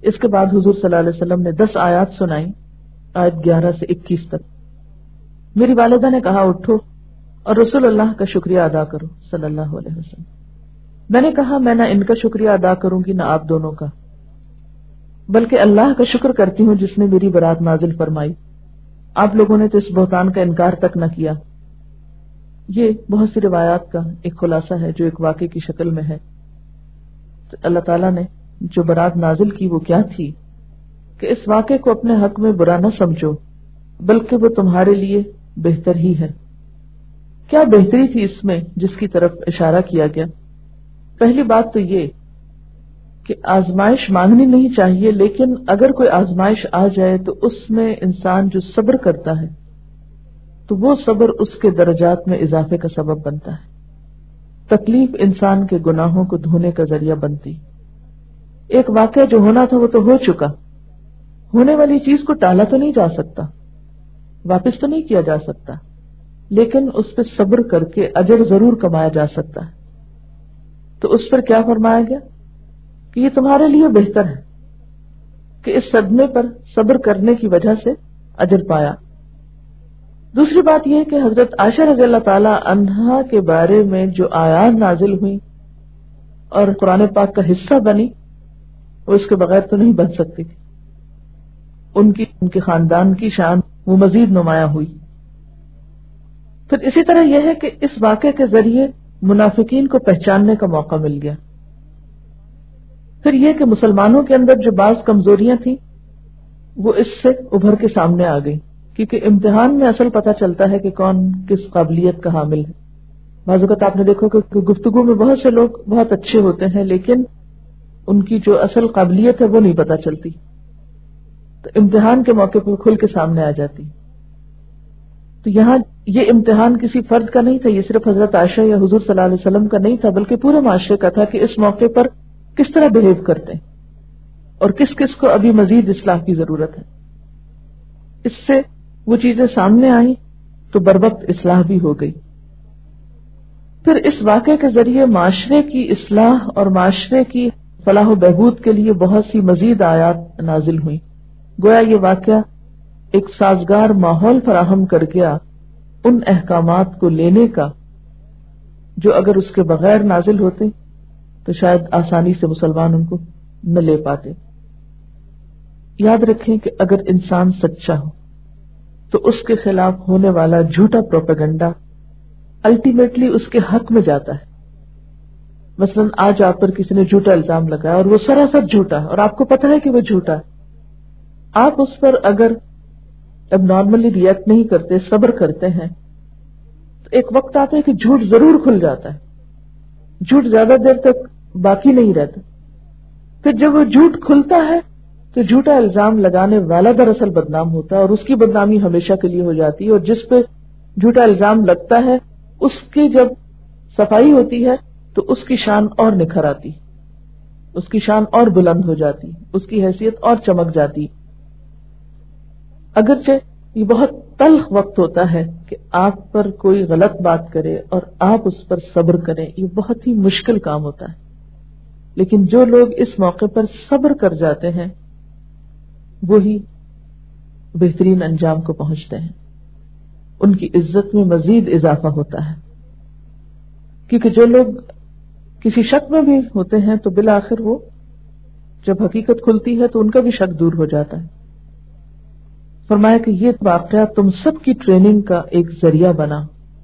اس کے بعد حضور صلی اللہ علیہ وسلم نے 10 آیات سنائی، آیت 11 سے 21 تک. میری والدہ نے کہا اٹھو اور رسول اللہ کا شکریہ ادا کرو صلی اللہ علیہ وسلم. میں نے کہا میں نہ ان کا شکریہ ادا کروں گی نہ آپ دونوں کا، بلکہ اللہ کا شکر کرتی ہوں جس نے میری برات نازل فرمائی. آپ لوگوں نے تو اس بہتان کا انکار تک نہ کیا. یہ بہت سی روایات کا ایک خلاصہ ہے جو ایک واقعے کی شکل میں ہے. تو اللہ تعالیٰ نے جو برات نازل کی وہ کیا تھی کہ اس واقعے کو اپنے حق میں برا نہ سمجھو، بلکہ وہ تمہارے لیے بہتر ہی ہے. کیا بہتری تھی اس میں جس کی طرف اشارہ کیا گیا؟ پہلی بات تو یہ کہ آزمائش مانگنی نہیں چاہیے، لیکن اگر کوئی آزمائش آ جائے تو اس میں انسان جو صبر کرتا ہے تو وہ صبر اس کے درجات میں اضافے کا سبب بنتا ہے. تکلیف انسان کے گناہوں کو دھونے کا ذریعہ بنتی. ایک واقعہ جو ہونا تھا وہ تو ہو چکا، ہونے والی چیز کو ٹالا تو نہیں جا سکتا، واپس تو نہیں کیا جا سکتا، لیکن اس پہ صبر کر کے اجر ضرور کمایا جا سکتا ہے. تو اس پر کیا فرمایا گیا کہ یہ تمہارے لیے بہتر ہے کہ اس صدمے پر صبر کرنے کی وجہ سے اجر پایا. دوسری بات یہ کہ حضرت عائشہ رضی اللہ تعالی عنہا کے بارے میں جو آیات نازل ہوئی اور قرآن پاک کا حصہ بنی وہ اس کے بغیر تو نہیں بن سکتی تھی. ان کے خاندان کی شان وہ مزید نمایاں ہوئی. پھر اسی طرح یہ ہے کہ اس واقعے کے ذریعے منافقین کو پہچاننے کا موقع مل گیا. پھر یہ کہ مسلمانوں کے اندر جو بعض کمزوریاں تھیں وہ اس سے ابھر کے سامنے آ گئی، کیونکہ امتحان میں اصل پتہ چلتا ہے کہ کون کس قابلیت کا حامل ہے. بعض اوقات آپ نے دیکھو کہ گفتگو میں بہت سے لوگ بہت اچھے ہوتے ہیں لیکن ان کی جو اصل قابلیت ہے وہ نہیں پتہ چلتی، تو امتحان کے موقع پہ کھل کے سامنے آ جاتی. تو یہاں یہ امتحان کسی فرد کا نہیں تھا، یہ صرف حضرت عائشہ یا حضور صلی اللہ علیہ وسلم کا نہیں تھا، بلکہ پورے معاشرے کا تھا کہ اس موقع پر کس طرح بہیو کرتے ہیں اور کس کس کو ابھی مزید اصلاح کی ضرورت ہے. اس سے وہ چیزیں سامنے آئیں تو بروقت اصلاح بھی ہو گئی. پھر اس واقعے کے ذریعے معاشرے کی اصلاح اور معاشرے کی فلاح و بہبود کے لیے بہت سی مزید آیات نازل ہوئیں. گویا یہ واقعہ ایک سازگار ماحول فراہم کر گیا ان احکامات کو لینے کا جو اگر اس کے بغیر نازل ہوتے تو شاید آسانی سے مسلمان ان کو نہ لے پاتے. یاد رکھیں کہ اگر انسان سچا ہو تو اس کے خلاف ہونے والا جھوٹا پروپیگنڈا الٹیمیٹلی اس کے حق میں جاتا ہے. مثلا آج آپ پر کسی نے جھوٹا الزام لگایا اور وہ سراسر جھوٹا ہے اور آپ کو پتہ ہے کہ وہ جھوٹا ہے. آپ اس پر اگر اب نارملی ریئیکٹ نہیں کرتے، صبر کرتے ہیں، تو ایک وقت آتا ہے کہ جھوٹ ضرور کھل جاتا ہے. جھوٹ زیادہ دیر تک باقی نہیں رہتا. پھر جب وہ جھوٹ کھلتا ہے تو جھوٹا الزام لگانے والا دراصل بدنام ہوتا ہے اور اس کی بدنامی ہمیشہ کے لیے ہو جاتی ہے، اور جس پہ جھوٹا الزام لگتا ہے اس کی جب صفائی ہوتی ہے تو اس کی شان اور نکھر آتی، اس کی شان اور بلند ہو جاتی، اس کی حیثیت اور چمک جاتی. اگرچہ یہ بہت تلخ وقت ہوتا ہے کہ آپ پر کوئی غلط بات کرے اور آپ اس پر صبر کریں، یہ بہت ہی مشکل کام ہوتا ہے، لیکن جو لوگ اس موقع پر صبر کر جاتے ہیں وہی بہترین انجام کو پہنچتے ہیں. ان کی عزت میں مزید اضافہ ہوتا ہے، کیونکہ جو لوگ کسی شک میں بھی ہوتے ہیں تو بالآخر وہ جب حقیقت کھلتی ہے تو ان کا بھی شک دور ہو جاتا ہے. فرمایا کہ یہ واقعہ تم سب کی ٹریننگ کا ایک ذریعہ بنا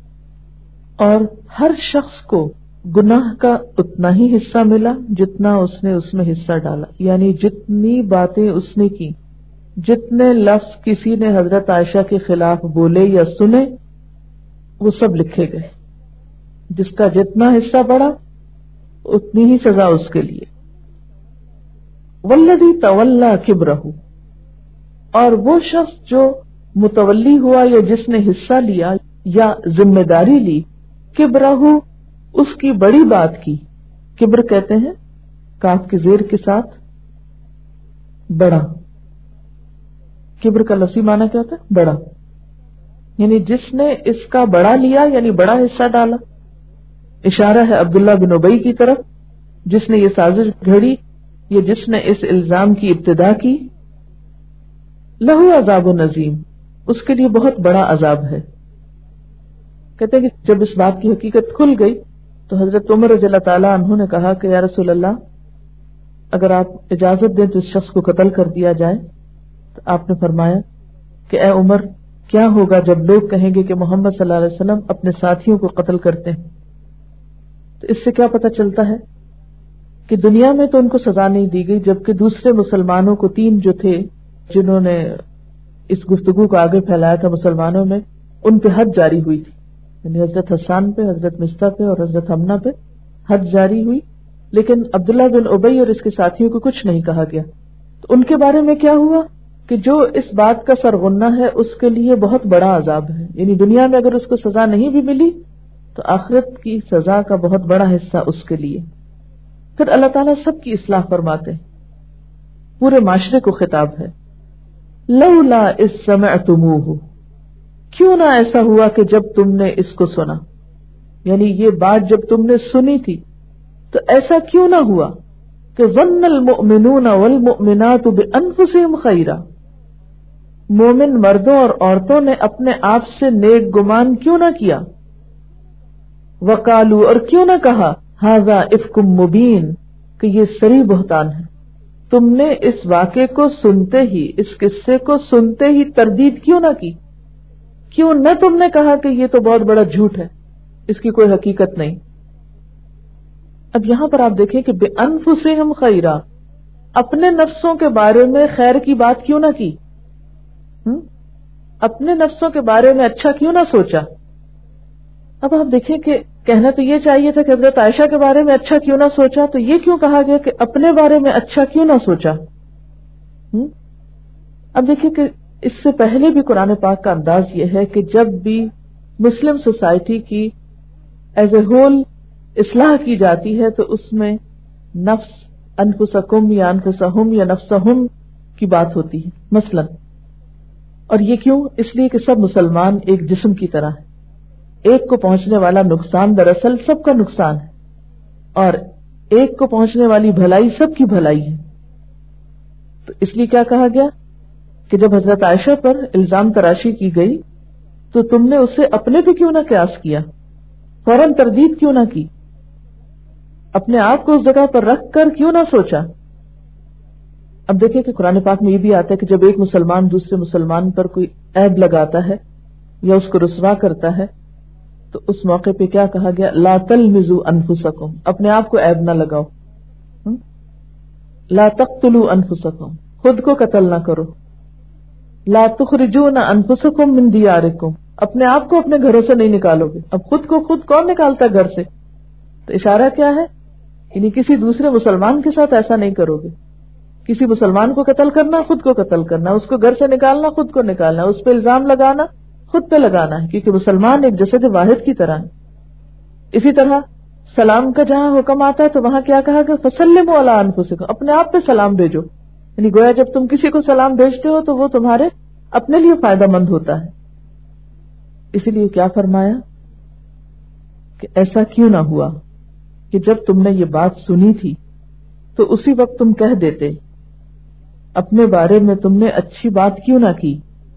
اور ہر شخص کو گناہ کا اتنا ہی حصہ ملا جتنا اس نے اس میں حصہ ڈالا. یعنی جتنی باتیں اس نے کی، جتنے لفظ کسی نے حضرت عائشہ کے خلاف بولے یا سنے، وہ سب لکھے گئے. جس کا جتنا حصہ بڑھا اتنی ہی سزا اس کے لیے. والذی تولی کبرہ، اور وہ شخص جو متولی ہوا یا جس نے حصہ لیا یا ذمہ داری لی، کبرہ اس کی بڑی بات کی. کبر کہتے ہیں کاف کے زیر کے ساتھ بڑا. کبر کا لفظی معنی کیا ہوتا ہے؟ بڑا. یعنی جس نے اس کا بڑا لیا یعنی بڑا حصہ ڈالا. اشارہ ہے عبداللہ بن ابی کی طرف جس نے یہ سازش گھڑی یہ جس نے اس الزام کی ابتدا کی لہو عذاب نظیم، اس کے لیے بہت بڑا عذاب ہے. کہتے ہیں کہ جب اس بات کی حقیقت کھل گئی تو حضرت عمر رضی اللہ تعالیٰ عنہ نے کہا کہ یا رسول اللہ، اگر آپ اجازت دیں تو اس شخص کو قتل کر دیا جائے. تو آپ نے فرمایا کہ اے عمر، کیا ہوگا جب لوگ کہیں گے کہ محمد صلی اللہ علیہ وسلم اپنے ساتھیوں کو قتل کرتے ہیں؟ تو اس سے کیا پتہ چلتا ہے کہ دنیا میں تو ان کو سزا نہیں دی گئی، جبکہ دوسرے مسلمانوں کو 3 جو تھے جنہوں نے اس گفتگو کو آگے پھیلایا تھا مسلمانوں میں، ان پہ حد جاری ہوئی تھی. یعنی حضرت حسان پہ، حضرت مصطح پہ اور حضرت حمنہ پہ حد جاری ہوئی، لیکن عبداللہ بن ابی اور اس کے ساتھیوں کو کچھ نہیں کہا گیا. تو ان کے بارے میں کیا ہوا کہ جو اس بات کا سرغنہ ہے اس کے لیے بہت بڑا عذاب ہے. یعنی دنیا میں اگر اس کو سزا نہیں بھی ملی تو آخرت کی سزا کا بہت بڑا حصہ اس کے لیے. پھر اللہ تعالیٰ سب کی اصلاح فرماتے ہیں، پورے معاشرے کو خطاب ہے. لولا اذ سمعتموہ، کیوں نہ ایسا ہوا کہ جب تم نے اس کو سنا، یعنی یہ بات جب تم نے سنی تھی تو ایسا کیوں نہ ہوا کہ ظن المؤمنون والمؤمنات بانفسہم خیرا، مومن مردوں اور عورتوں نے اپنے آپ سے نیک گمان کیوں نہ کیا. وقالوا، اور کیوں نہ کہا، ھذا افک مبین، کہ یہ سری بہتان ہے. تم نے اس واقعے کو سنتے ہی، اس قصے کو سنتے ہی تردید کیوں نہ کی؟ کیوں نہ تم نے کہا کہ یہ تو بہت بڑا جھوٹ ہے، اس کی کوئی حقیقت نہیں. اب یہاں پر آپ دیکھیں کہ بِأَنفُسِهِمْ خَيْرًا، اپنے نفسوں کے بارے میں خیر کی بات کیوں نہ کی؟ اپنے نفسوں کے بارے میں اچھا کیوں نہ سوچا؟ اب آپ دیکھیں کہ کہنا تو یہ چاہیے تھا کہ حضرت عائشہ کے بارے میں اچھا کیوں نہ سوچا، تو یہ کیوں کہا گیا کہ اپنے بارے میں اچھا کیوں نہ سوچا؟ اب دیکھیں کہ اس سے پہلے بھی قرآن پاک کا انداز یہ ہے کہ جب بھی مسلم سوسائٹی کی ایز اے ہول اصلاح کی جاتی ہے تو اس میں نفس، انفسکم یا انفسہم یا نفسہم کی بات ہوتی ہے مثلا. اور یہ کیوں؟ اس لیے کہ سب مسلمان ایک جسم کی طرح ہیں. ایک کو پہنچنے والا نقصان دراصل سب کا نقصان ہے، اور ایک کو پہنچنے والی بھلائی سب کی بھلائی ہے. تو اس لیے کیا کہا گیا کہ جب حضرت عائشہ پر الزام تراشی کی گئی تو تم نے اسے اپنے پہ کیوں نہ قیاس کیا، فوراً تردید کیوں نہ کی، اپنے آپ کو اس جگہ پر رکھ کر کیوں نہ سوچا. اب دیکھیں کہ قرآن پاک میں یہ بھی آتا ہے کہ جب ایک مسلمان دوسرے مسلمان پر کوئی عیب لگاتا ہے یا اس کو رسوا کرتا ہے تو اس موقع پہ کیا کہا گیا، لا تلمزوا انفسکم، اپنے آپ کو عیب نہ لگاؤ. لا تقتلوا انفسکم، خود کو قتل نہ کرو. لا تخرجون انفسکم من دیارکم، اپنے آپ کو اپنے گھروں سے نہیں نکالو گے. اب خود کو خود کون نکالتا ہے گھر سے؟ تو اشارہ کیا ہے، یعنی کسی دوسرے مسلمان کے ساتھ ایسا نہیں کرو گے. کسی مسلمان کو قتل کرنا، خود کو قتل کرنا، اس کو گھر سے نکالنا، خود کو نکالنا، اس پہ الزام لگانا، خود پہ لگانا ہے، کیونکہ مسلمان ایک جسد واحد کی طرح ہے. اسی طرح سلام کا جہاں حکم آتا ہے تو وہاں کیا کہا گیا، فسلموا علی انفسکم، اپنے آپ پہ سلام بھیجو. یعنی گویا جب تم کسی کو سلام بھیجتے ہو تو وہ تمہارے اپنے لیے فائدہ مند ہوتا ہے. اسی لیے کیا فرمایا کہ ایسا کیوں نہ ہوا کہ جب تم نے یہ بات سنی تھی تو اسی وقت تم کہہ دیتے، اپنے بارے میں تم نے اچھی بات کیوں نہ کی،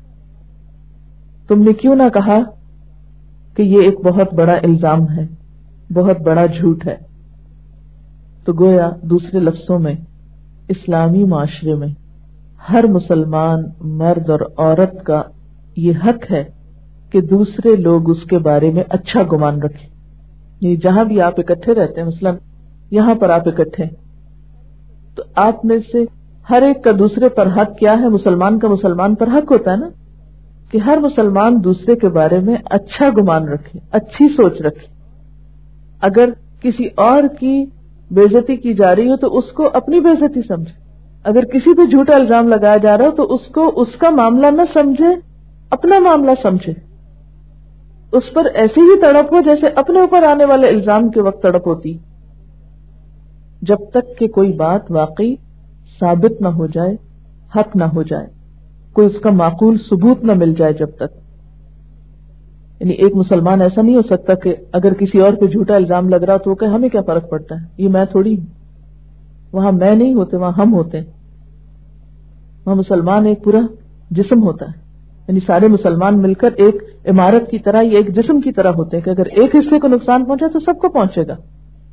تم نے کیوں نہ کہا کہ یہ ایک بہت بڑا الزام ہے، بہت بڑا جھوٹ ہے. تو گویا دوسرے لفظوں میں اسلامی معاشرے میں ہر مسلمان مرد اور عورت کا یہ حق ہے کہ دوسرے لوگ اس کے بارے میں اچھا گمان رکھیں. یعنی جہاں بھی آپ اکٹھے رہتے ہیں، مثلا یہاں پر آپ اکٹھے ہیں تو آپ میں سے ہر ایک کا دوسرے پر حق کیا ہے؟ مسلمان کا مسلمان پر حق ہوتا ہے نا کہ ہر مسلمان دوسرے کے بارے میں اچھا گمان رکھے، اچھی سوچ رکھے. اگر کسی اور کی بے عزتی کی جا رہی ہو تو اس کو اپنی بے عزتی سمجھے. اگر کسی پہ جھوٹا الزام لگایا جا رہا ہو تو اس کو اس کا معاملہ نہ سمجھے، اپنا معاملہ سمجھے. اس پر ایسی ہی تڑپ ہو جیسے اپنے اوپر آنے والے الزام کے وقت تڑپ ہوتی، جب تک کہ کوئی بات واقعی ثابت نہ ہو جائے، حق نہ ہو جائے، کوئی اس کا معقول ثبوت نہ مل جائے جب تک. یعنی ایک مسلمان ایسا نہیں ہو سکتا کہ اگر کسی اور پہ جھوٹا الزام لگ رہا تو وہ کہ ہمیں کیا فرق پڑتا ہے، یہ میں تھوڑی ہوں. وہاں میں نہیں ہوتے، وہاں ہم ہوتے ہیں. وہاں مسلمان ایک پورا جسم ہوتا ہے، یعنی سارے مسلمان مل کر ایک عمارت کی طرح یا ایک جسم کی طرح ہوتے ہیں کہ اگر ایک حصے کو نقصان پہنچے تو سب کو پہنچے گا.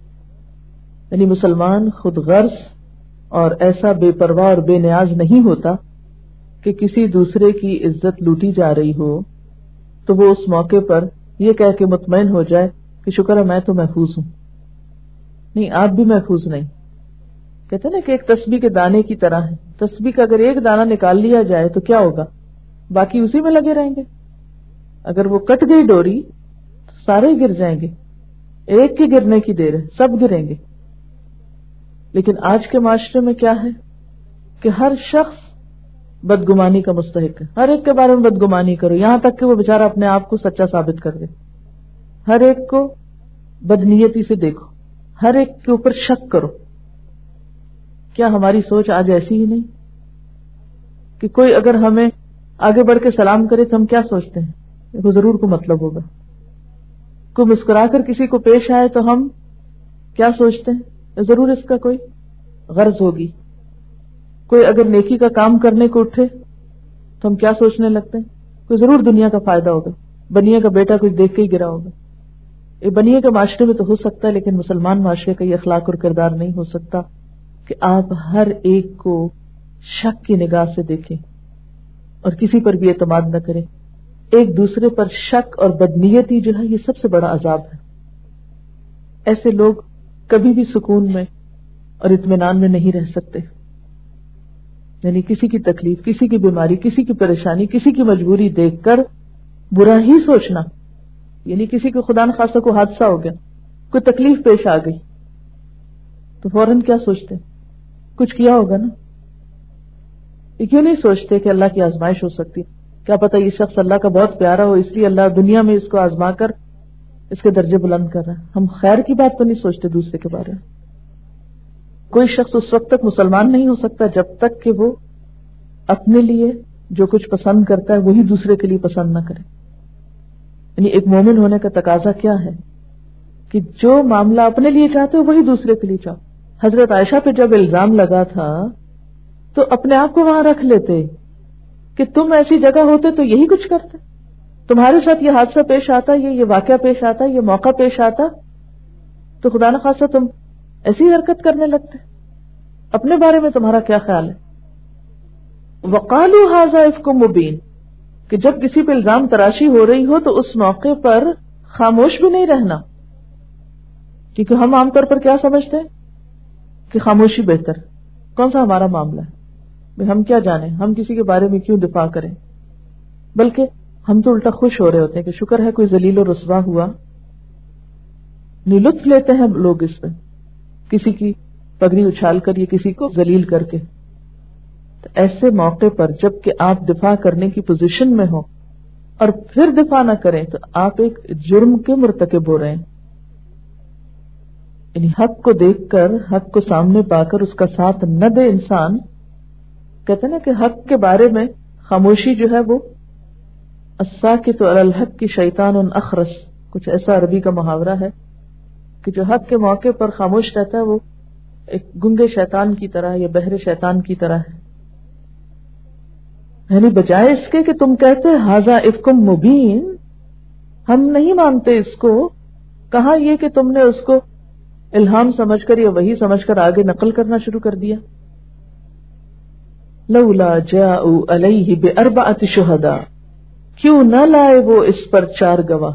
یعنی مسلمان خود غرض اور ایسا بے پرواہ اور بے نیاز نہیں ہوتا کہ کسی دوسرے کی عزت لوٹی جا رہی ہو تو وہ اس موقع پر یہ کہہ کے مطمئن ہو جائے کہ شکر ہے میں تو محفوظ ہوں. نہیں، آپ بھی محفوظ نہیں. کہتے ہیں نا کہ ایک تسبیح کے دانے کی طرح ہے. تسبیح کا اگر ایک دانہ نکال لیا جائے تو کیا ہوگا؟ باقی اسی میں لگے رہیں گے. اگر وہ کٹ گئی ڈوری تو سارے گر جائیں گے. ایک کے گرنے کی دیر ہے، سب گریں گے. لیکن آج کے معاشرے میں کیا ہے کہ ہر شخص بدگمانی کا مستحق ہے. ہر ایک کے بارے میں بدگمانی کرو، یہاں تک کہ وہ بیچارہ اپنے آپ کو سچا ثابت کر دے. ہر ایک کو بدنیتی سے دیکھو، ہر ایک کے اوپر شک کرو. کیا ہماری سوچ آج ایسی ہی نہیں کہ کوئی اگر ہمیں آگے بڑھ کے سلام کرے تو ہم کیا سوچتے ہیں؟ وہ ضرور کو مطلب ہوگا. کوئی مسکرا کر کسی کو پیش آئے تو ہم کیا سوچتے ہیں؟ ضرور اس کا کوئی غرض ہوگی. کوئی اگر نیکی کا کام کرنے کو اٹھے تو ہم کیا سوچنے لگتے ہیں؟ کوئی ضرور دنیا کا فائدہ ہوگا. بنیے کا بیٹا کچھ دیکھ کے ہی گرا ہوگا. یہ بنیے کے معاشرے میں تو ہو سکتا ہے، لیکن مسلمان معاشرے کا یہ اخلاق اور کردار نہیں ہو سکتا کہ آپ ہر ایک کو شک کی نگاہ سے دیکھیں اور کسی پر بھی اعتماد نہ کریں. ایک دوسرے پر شک اور بدنیتی جو ہے یہ سب سے بڑا عذاب ہے. ایسے لوگ کبھی بھی سکون میں اور اطمینان میں نہیں رہ سکتے. یعنی کسی کی تکلیف، کسی کی بیماری، کسی کی پریشانی، کسی کی مجبوری دیکھ کر برا ہی سوچنا. یعنی کسی کو خدا نخواستہ کو حادثہ ہو گیا، کوئی تکلیف پیش آ گئی تو فوراً کیا سوچتے؟ کچھ کیا ہوگا نا. یہ کیوں نہیں سوچتے کہ اللہ کی آزمائش ہو سکتی؟ کیا پتہ یہ شخص اللہ کا بہت پیارا ہو، اس لیے اللہ دنیا میں اس کو آزما کر اس کے درجے بلند کر رہا ہے. ہم خیر کی بات تو نہیں سوچتے دوسرے کے بارے میں. کوئی شخص اس وقت تک مسلمان نہیں ہو سکتا جب تک کہ وہ اپنے لیے جو کچھ پسند کرتا ہے وہی دوسرے کے لیے پسند نہ کرے. یعنی ایک مومن ہونے کا تقاضا کیا ہے کہ جو معاملہ اپنے لیے چاہتے ہو وہی دوسرے کے لیے چاہو. حضرت عائشہ پہ جب الزام لگا تھا تو اپنے آپ کو وہاں رکھ لیتے کہ تم ایسی جگہ ہوتے تو یہی کچھ کرتے. تمہارے ساتھ یہ حادثہ پیش آتا، یہ واقعہ پیش آتا، یہ موقع پیش آتا تو خدا نخواستہ تم ایسی حرکت کرنے لگتے. اپنے بارے میں تمہارا کیا خیال ہے؟ وقالوا ھذا افک مبین، کہ جب کسی پہ الزام تراشی ہو رہی ہو تو اس موقع پر خاموش بھی نہیں رہنا. کیونکہ ہم عام طور پر کیا سمجھتے ہیں کہ خاموشی بہتر. کون سا ہمارا معاملہ ہے، ہم کیا جانیں، ہم کسی کے بارے میں کیوں دفاع کریں. بلکہ ہم تو الٹا خوش ہو رہے ہوتے ہیں کہ شکر ہے کوئی ذلیل و رسوا ہوا. لطف لیتے ہیں لوگ اس میں، کسی کی پگڑی اچھال کر یا کسی کو ذلیل کر کے. تو ایسے موقع پر جب کہ آپ دفاع کرنے کی پوزیشن میں ہو اور پھر دفاع نہ کریں تو آپ ایک جرم کے مرتکب ہو رہے ہیں. یعنی حق کو دیکھ کر، حق کو سامنے پا کر اس کا ساتھ نہ دے انسان. کہتے ہیں نا کہ حق کے بارے میں خاموشی جو ہے وہ الساکت علی الحق کی شیطان اخرس، کچھ ایسا عربی کا محاورہ ہے کہ جو حق کے موقع پر خاموش رہتا ہے وہ ایک گنگے شیطان کی طرح یا بہرے شیطان کی طرح ہے. یعنی بجائے اس کے کہ تم کہتے ھذا افک مبین، ہم نہیں مانتے اس کو، کہاں یہ کہ تم نے اس کو الہام سمجھ کر یا وہی سمجھ کر آگے نقل کرنا شروع کر دیا. لولا جاءوا علیہ باربعۃ شہداء، کیوں نہ لائے وہ اس پر 4 گواہ.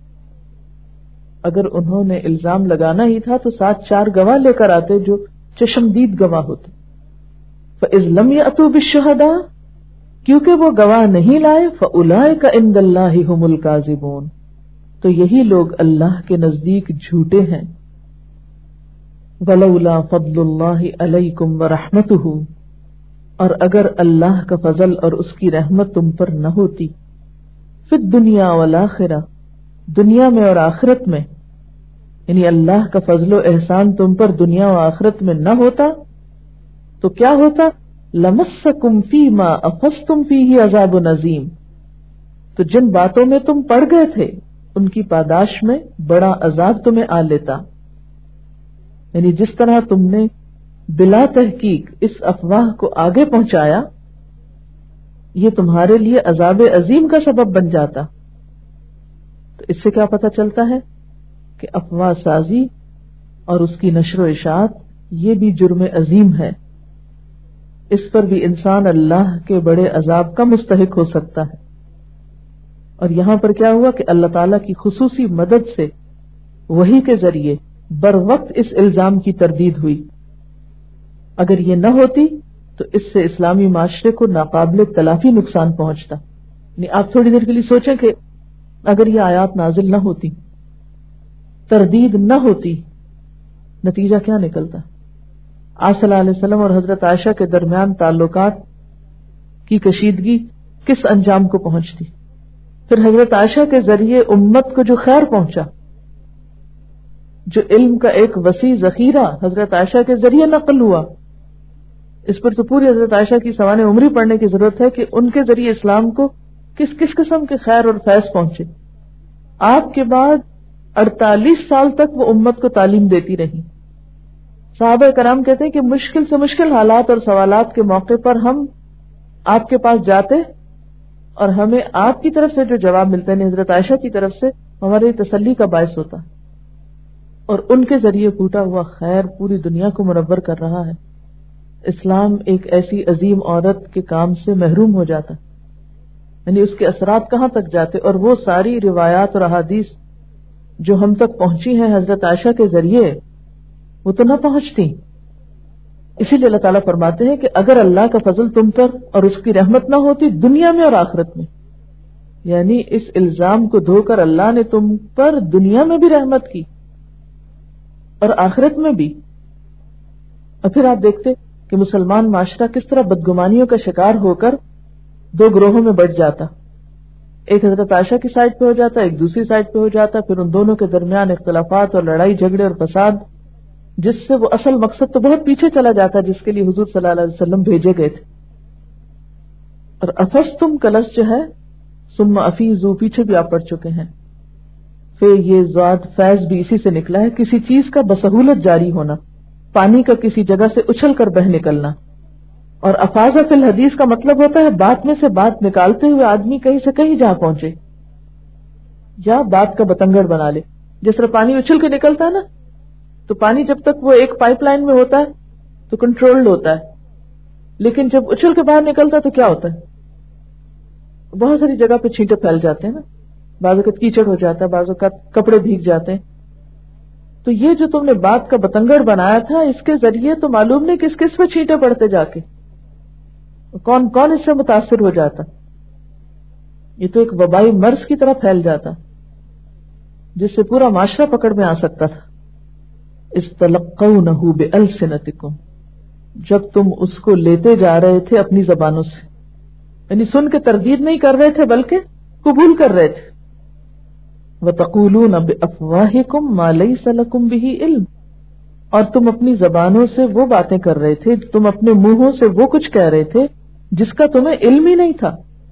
اگر انہوں نے الزام لگانا ہی تھا تو 4 گواہ لے کر آتے جو چشمدید گواہ ہوتے. فاذ لم یأتوا بالشہداء، کیونکہ وہ گواہ نہیں لائے، فاولئک عند اللہ ھم الکاذبون، تو یہی لوگ اللہ کے نزدیک جھوٹے ہیں. ولولا فضل اللہ علیکم ورحمتہ، اور اگر اللہ کا فضل اور اس کی رحمت تم پر نہ ہوتی، فی الدنیا والآخرہ، دنیا میں اور آخرت میں، یعنی اللہ کا فضل و احسان تم پر دنیا و آخرت میں نہ ہوتا تو کیا ہوتا؟ لمسکم فیما افضتم فیہ عذاب عظیم، تو جن باتوں میں تم پڑ گئے تھے ان کی پاداش میں بڑا عذاب تمہیں آ لیتا. یعنی جس طرح تم نے بلا تحقیق اس افواہ کو آگے پہنچایا، یہ تمہارے لیے عذاب عظیم کا سبب بن جاتا۔ تو اس سے کیا پتہ چلتا ہے کہ افواہ سازی اور اس کی نشر و اشاعت یہ بھی جرم عظیم ہے، اس پر بھی انسان اللہ کے بڑے عذاب کا مستحق ہو سکتا ہے۔ اور یہاں پر کیا ہوا کہ اللہ تعالیٰ کی خصوصی مدد سے وحی کے ذریعے بر وقت اس الزام کی تردید ہوئی۔ اگر یہ نہ ہوتی تو اس سے اسلامی معاشرے کو ناقابل تلافی نقصان پہنچتا۔ یعنی آپ تھوڑی دیر کے لیے سوچیں کہ اگر یہ آیات نازل نہ ہوتی، تردید نہ ہوتی، نتیجہ کیا نکلتا؟ آپ صلی اللہ علیہ وسلم اور حضرت عائشہ کے درمیان تعلقات کی کشیدگی کس انجام کو پہنچتی؟ پھر حضرت عائشہ کے ذریعے امت کو جو خیر پہنچا، جو علم کا ایک وسیع ذخیرہ حضرت عائشہ کے ذریعے نقل ہوا، اس پر تو پوری حضرت عائشہ کی سوانح عمری پڑھنے کی ضرورت ہے کہ ان کے ذریعے اسلام کو کس کس قسم کے خیر اور فیض پہنچے۔ آپ کے بعد 48 سال تک وہ امت کو تعلیم دیتی رہی۔ صحابہ کرام کہتے ہیں کہ مشکل سے مشکل حالات اور سوالات کے موقع پر ہم آپ کے پاس جاتے اور ہمیں آپ کی طرف سے جو جواب ملتے ہیں حضرت عائشہ کی طرف سے ہماری تسلی کا باعث ہوتا، اور ان کے ذریعے پھوٹا ہوا خیر پوری دنیا کو منور کر رہا ہے۔ اسلام ایک ایسی عظیم عورت کے کام سے محروم ہو جاتا، یعنی اس کے اثرات کہاں تک جاتے، اور وہ ساری روایات اور احادیث جو ہم تک پہنچی ہیں حضرت عائشہ کے ذریعے وہ تو نہ پہنچتی۔ اسی لیے اللہ تعالیٰ فرماتے ہیں کہ اگر اللہ کا فضل تم پر اور اس کی رحمت نہ ہوتی دنیا میں اور آخرت میں، یعنی اس الزام کو دھو کر اللہ نے تم پر دنیا میں بھی رحمت کی اور آخرت میں بھی۔ اور پھر آپ دیکھتے کہ مسلمان معاشرہ کس طرح بدگمانیوں کا شکار ہو کر دو گروہوں میں بٹ جاتا، ایک حضرت عائشہ کی سائڈ پہ ہو جاتا، ایک دوسری سائڈ پہ ہو جاتا، پھر ان دونوں کے درمیان اختلافات اور لڑائی جھگڑے اور فساد، جس سے وہ اصل مقصد تو بہت پیچھے چلا جاتا جس کے لیے حضور صلی اللہ علیہ وسلم بھیجے گئے تھے۔ اور افستم کلس جو ہے ثم افیضوا پیچھے بھی آپ پڑھ چکے ہیں، پھر یہ ذات فیض بھی اسی سے نکلا ہے، کسی چیز کا بسہولت جاری ہونا، پانی کا کسی جگہ سے اچھل کر بہ نکلنا۔ اور افاظہ فی الحدیث کا مطلب ہوتا ہے بات میں سے بات نکالتے ہوئے آدمی کہیں سے کہیں جا پہنچے یا بات کا بتنگڑ بنا لے۔ جس طرح پانی اچھل کے نکلتا ہے نا، تو پانی جب تک وہ ایک پائپ لائن میں ہوتا ہے تو کنٹرولڈ ہوتا ہے، لیکن جب اچھل کے باہر نکلتا ہے تو کیا ہوتا ہے؟ بہت ساری جگہ پہ چھینٹے پھیل جاتے ہیں نا، بعض اوقات کیچڑ ہو جاتا ہے، بعض اوقات کپڑے بھیگ جاتے ہیں۔ تو یہ جو تم نے بات کا بتنگڑ بنایا تھا، اس کے ذریعے تو معلوم نہیں کس کس پہ چھینٹے پڑتے جا کے، کون کون اس سے متاثر ہو جاتا۔ یہ تو ایک وبائی مرض کی طرح پھیل جاتا جس سے پورا معاشرہ پکڑ میں آ سکتا تھا۔ استلقونہ بألسنتکم، جب تم اس کو لیتے جا رہے تھے اپنی زبانوں سے، یعنی سن کے تردید نہیں کر رہے تھے بلکہ قبول کر رہے تھے۔ وتقولون بأفواہکم ما لیس لکم بہ علم، اور تم اپنی زبانوں سے وہ باتیں کر رہے تھے، تم اپنے منہوں سے وہ کچھ کہہ رہے تھے جس کا تمہیں علم ہی نہیں تھا۔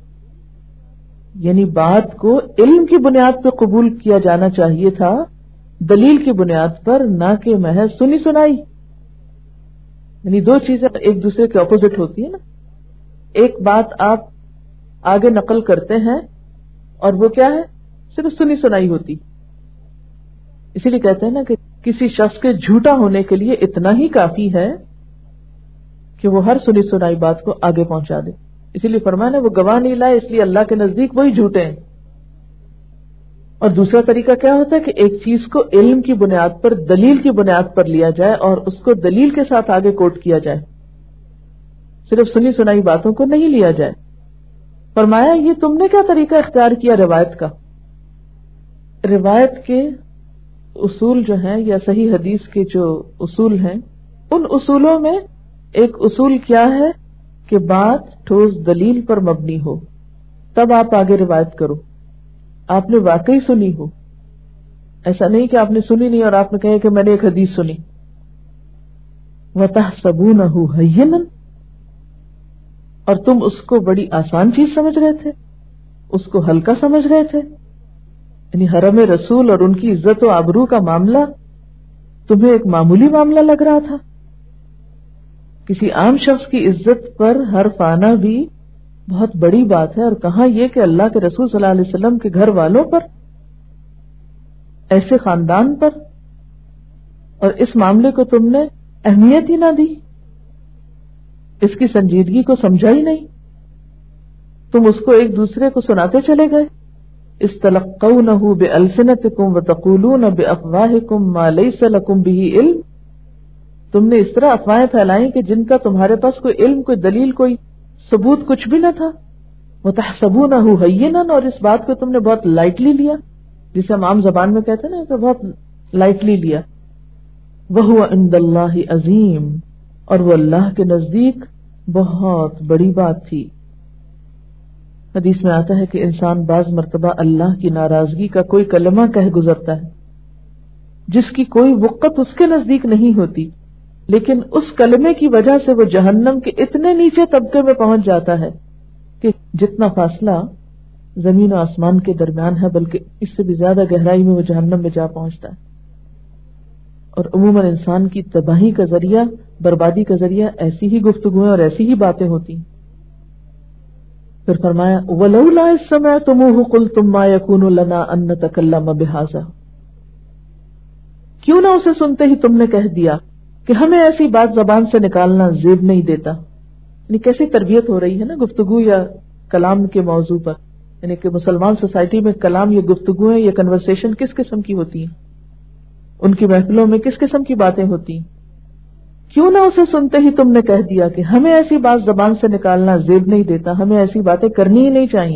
یعنی بات کو علم کی بنیاد پہ قبول کیا جانا چاہیے تھا، دلیل کی بنیاد پر، نہ کہ محض سنی سنائی۔ یعنی دو چیزیں ایک دوسرے کے اپوزٹ ہوتی ہیں نا، ایک بات آپ آگے نقل کرتے ہیں اور وہ کیا ہے، صرف سنی سنائی ہوتی۔ اسی لیے کہتے ہیں نا کہ کسی شخص کے جھوٹا ہونے کے لیے اتنا ہی کافی ہے کہ وہ ہر سنی سنائی بات کو آگے پہنچا دے۔ اسی لیے فرمایا نا وہ گواہ نہیں لائے، اس لیے اللہ کے نزدیک وہی جھوٹے ہیں۔ اور دوسرا طریقہ کیا ہوتا ہے کہ ایک چیز کو علم کی بنیاد پر، دلیل کی بنیاد پر لیا جائے اور اس کو دلیل کے ساتھ آگے کوٹ کیا جائے، صرف سنی سنائی باتوں کو نہیں لیا جائے۔ فرمایا یہ تم نے کیا طریقہ اختیار کیا روایت کا؟ روایت کے اصول جو ہیں یا صحیح حدیث کے جو اصول ہیں، ان اصولوں میں ایک اصول کیا ہے کہ بات ٹھوس دلیل پر مبنی ہو، تب آپ آگے روایت کرو۔ آپ نے واقعی سنی ہو، ایسا نہیں کہ آپ نے سنی نہیں اور آپ نے کہا کہ میں نے ایک حدیث سنی۔ وَتَحْسَبُونَهُ هَيِّنًا، اور تم اس کو بڑی آسان چیز سمجھ رہے تھے، اس کو ہلکا سمجھ رہے تھے۔ یعنی حرم رسول اور ان کی عزت و آبرو کا معاملہ تمہیں ایک معمولی معاملہ لگ رہا تھا۔ کسی عام شخص کی عزت پر حرف آنا بھی بہت بڑی بات ہے، اور کہاں یہ کہ اللہ کے رسول صلی اللہ علیہ وسلم کے گھر والوں پر، ایسے خاندان پر، اور اس معاملے کو تم نے اہمیت ہی نہ دی، اس کی سنجیدگی کو سمجھا ہی نہیں، تم اس کو ایک دوسرے کو سناتے چلے گئے. استلقونه بألسنتكم وتقولون بأفواهكم ما ليس لكم به علم. تم نے اس طرح افواہیں پھیلائیں کہ جن کا تمہارے پاس کوئی علم، کوئی دلیل، کوئی ثبوت کچھ بھی نہ تھا. وتحسبونه هينا، اور اس بات کو تم نے بہت لائٹلی لیا، جسے ہم عام زبان میں کہتے ہیں نا کہ بہت لائٹلی لیا. وهو عند الله عظیم، اور وہ اللہ کے نزدیک بہت بڑی بات تھی. حدیث میں آتا ہے کہ انسان بعض مرتبہ اللہ کی ناراضگی کا کوئی کلمہ کہہ گزرتا ہے جس کی کوئی وقت اس کے نزدیک نہیں ہوتی، لیکن اس کلمے کی وجہ سے وہ جہنم کے اتنے نیچے طبقے میں پہنچ جاتا ہے کہ جتنا فاصلہ زمین و آسمان کے درمیان ہے، بلکہ اس سے بھی زیادہ گہرائی میں وہ جہنم میں جا پہنچتا ہے. اور عموماً انسان کی تباہی کا ذریعہ، بربادی کا ذریعہ ایسی ہی گفتگویں اور ایسی ہی باتیں ہوتی ہیں. پھر فرمایا وَلَوْلَا إِذْ سَمِعْتُمُوهُ قُلْتُمْ مَا يَكُونُ لَنَا أَن نَّتَكَلَّمَ بِهَٰذَا. کیوں نہ اسے سنتے ہی تم نے کہہ دیا کہ ہمیں ایسی بات زبان سے نکالنا زیب نہیں دیتا. یعنی کیسی تربیت ہو رہی ہے نا گفتگو یا کلام کے موضوع پر، یعنی کہ مسلمان سوسائٹی میں کلام یا گفتگویں یا کنورسیشن کس قسم کی ہوتی ہیں، ان کی محفلوں میں کس قسم کی باتیں ہوتی ہیں. کیوں نہ اسے سنتے ہی تم نے کہہ دیا کہ ہمیں ایسی بات زبان سے نکالنا زیب نہیں دیتا، ہمیں ایسی باتیں کرنی ہی نہیں چاہیے.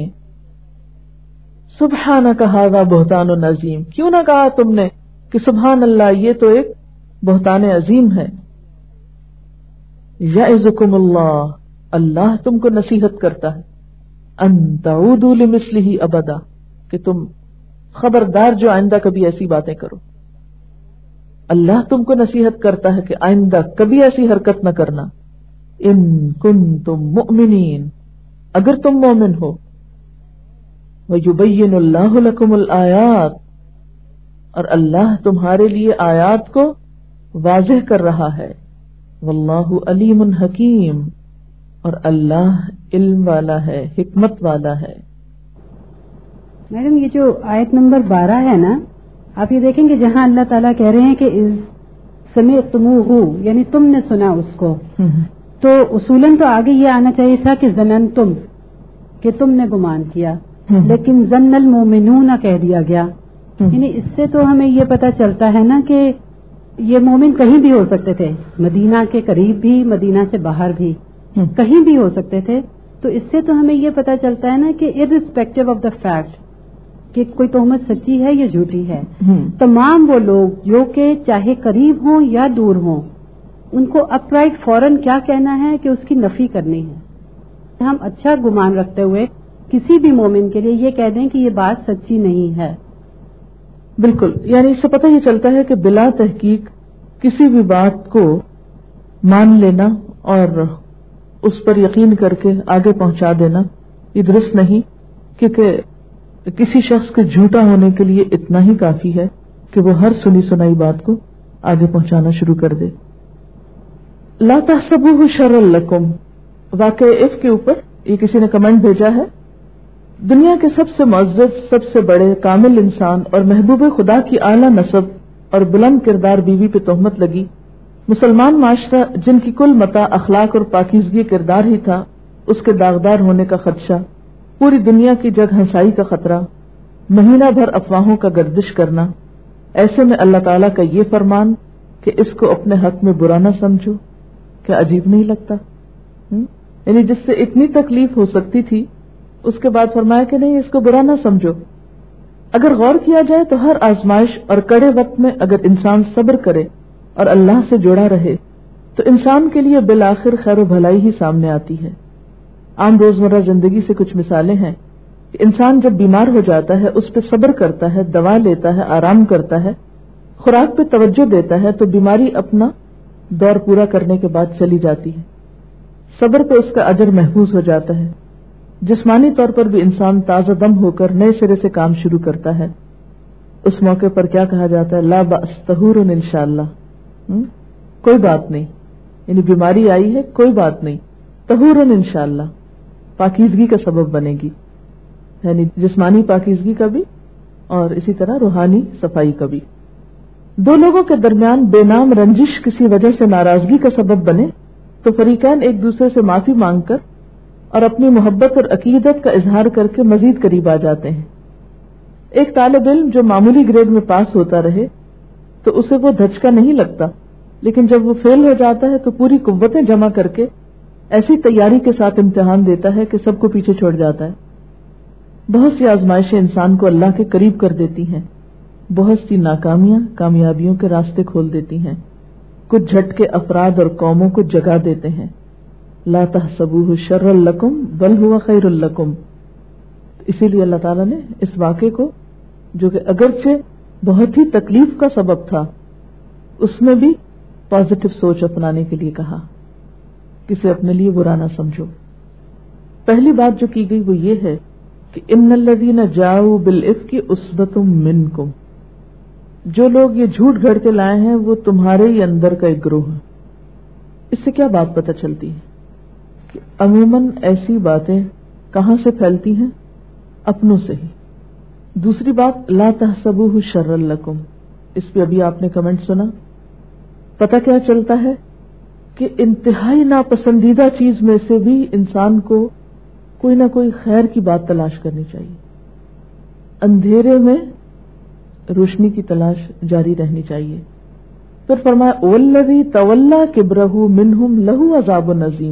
سبحانک ھذا بہتان عظیم. کیوں نہ کہا تم نے کہ سبحان اللہ، یہ تو ایک بہتان عظیم ہے. یعظکم اللہ، اللہ تم کو نصیحت کرتا ہے، ان تعودوا لمثلہ ابدا، کہ تم خبردار جو آئندہ کبھی ایسی باتیں کرو. اللہ تم کو نصیحت کرتا ہے کہ آئندہ کبھی ایسی حرکت نہ کرنا. ان کنتم مؤمنین، اگر تم مومن ہو. ویبین اللہ لکم الآیات، اور اللہ تمہارے لیے آیات کو واضح کر رہا ہے. واللہ علیم حکیم، اور اللہ علم والا ہے، حکمت والا ہے. میڈم یہ جو آیت نمبر 12 ہے نا، آپ یہ دیکھیں کہ جہاں اللہ تعالیٰ کہہ رہے ہیں کہ سمعتموہ، یعنی تم نے سنا اس کو، تو اصولاً تو آگے یہ آنا چاہیے تھا کہ ظننتم، کہ تم نے گمان کیا، لیکن ظن المومنون کہہ دیا گیا. یعنی اس سے تو ہمیں یہ پتہ چلتا ہے نا کہ یہ مومن کہیں بھی ہو سکتے تھے، مدینہ کے قریب بھی، مدینہ سے باہر بھی، کہیں بھی ہو سکتے تھے. تو اس سے تو ہمیں یہ پتہ چلتا ہے نا کہ irrespective آف دا فیکٹ کہ کوئی تہمت سچی ہے یا جھوٹی ہے، تمام وہ لوگ جو کہ چاہے قریب ہوں یا دور ہوں، ان کو اپ رائٹ فوراً کیا کہنا ہے کہ اس کی نفی کرنی ہے. ہم اچھا گمان رکھتے ہوئے کسی بھی مومن کے لیے یہ کہہ دیں کہ یہ بات سچی نہیں ہے. بالکل، یعنی اس سے پتہ یہ چلتا ہے کہ بلا تحقیق کسی بھی بات کو مان لینا اور اس پر یقین کر کے آگے پہنچا دینا یہ درست نہیں، کیونکہ کسی شخص کے جھوٹا ہونے کے لیے اتنا ہی کافی ہے کہ وہ ہر سنی سنائی بات کو آگے پہنچانا شروع کر دے. لا تحسبوہ شرا لکم، واقع اف کے اوپر یہ کسی نے کمنٹ بھیجا ہے. دنیا کے سب سے معزز، سب سے بڑے کامل انسان اور محبوب خدا کی اعلیٰ نسب اور بلند کردار بیوی پہ تہمت لگی. مسلمان معاشرہ جن کی کل متاع اخلاق اور پاکیزگی کردار ہی تھا، اس کے داغدار ہونے کا خدشہ، پوری دنیا کی جگ ہنسائی کا خطرہ، مہینہ بھر افواہوں کا گردش کرنا. ایسے میں اللہ تعالیٰ کا یہ فرمان کہ اس کو اپنے حق میں برا نہ سمجھو، کیا عجیب نہیں لگتا؟ یعنی جس سے اتنی تکلیف ہو سکتی تھی، اس کے بعد فرمایا کہ نہیں، اس کو برا نہ سمجھو. اگر غور کیا جائے تو ہر آزمائش اور کڑے وقت میں اگر انسان صبر کرے اور اللہ سے جڑا رہے تو انسان کے لیے بالآخر خیر و بھلائی ہی سامنے آتی ہے. عام روزمرہ زندگی سے کچھ مثالیں ہیں کہ انسان جب بیمار ہو جاتا ہے، اس پہ صبر کرتا ہے، دوا لیتا ہے، آرام کرتا ہے، خوراک پہ توجہ دیتا ہے، تو بیماری اپنا دور پورا کرنے کے بعد چلی جاتی ہے. صبر پہ اس کا اجر محفوظ ہو جاتا ہے. جسمانی طور پر بھی انسان تازہ دم ہو کر نئے سرے سے کام شروع کرتا ہے. اس موقع پر کیا کہا جاتا ہے؟ لا بأس طہور انشاءاللہ، کوئی بات نہیں، یعنی بیماری آئی ہے کوئی بات نہیں، طہورن انشاءاللہ، پاکیزگی کا سبب بنے گی، یعنی جسمانی پاکیزگی کا بھی اور اسی طرح روحانی صفائی کا بھی۔ دو لوگوں کے درمیان بے نام رنجش کسی وجہ سے ناراضگی کا سبب بنے تو فریقین ایک دوسرے سے معافی مانگ کر اور اپنی محبت اور عقیدت کا اظہار کر کے مزید قریب آ جاتے ہیں۔ ایک طالب علم جو معمولی گریڈ میں پاس ہوتا رہے تو اسے وہ دھچکا نہیں لگتا، لیکن جب وہ فیل ہو جاتا ہے تو پوری قوتیں جمع کر کے ایسی تیاری کے ساتھ امتحان دیتا ہے کہ سب کو پیچھے چھوڑ جاتا ہے۔ بہت سی آزمائشیں انسان کو اللہ کے قریب کر دیتی ہیں، بہت سی ناکامیاں کامیابیوں کے راستے کھول دیتی ہیں، کچھ جھٹکے افراد اور قوموں کو جگا دیتے ہیں۔ لا تحسبوہ شرا لکم بل ہوا خیر لکم، اسی لیے اللہ تعالیٰ نے اس واقعے کو، جو کہ اگرچہ بہت ہی تکلیف کا سبب تھا، اس میں بھی پازیٹو سوچ اپنانے کے لیے کہا، کسے اپنے لیے برا نہ سمجھو۔ پہلی بات جو کی گئی وہ یہ ہے کہ ان الذین جاؤوا بالافک عصبۃ منکم، جو لوگ یہ جھوٹ گھڑ کے لائے ہیں وہ تمہارے ہی اندر کا ایک گروہ ہے۔ اس سے کیا بات پتہ چلتی ہے کہ عموماً ایسی باتیں کہاں سے پھیلتی ہیں؟ اپنوں سے ہی۔ دوسری بات لا تحسبوہ شرا لکم، اس پہ ابھی آپ نے کمنٹ سنا، پتہ کیا چلتا ہے کہ انتہائی ناپسندیدہ چیز میں سے بھی انسان کو کوئی نہ کوئی خیر کی بات تلاش کرنی چاہیے، اندھیرے میں روشنی کی تلاش جاری رہنی چاہیے۔ پھر فرمایا والذی تولی کبرہ منہم لہ عذاب عظیم،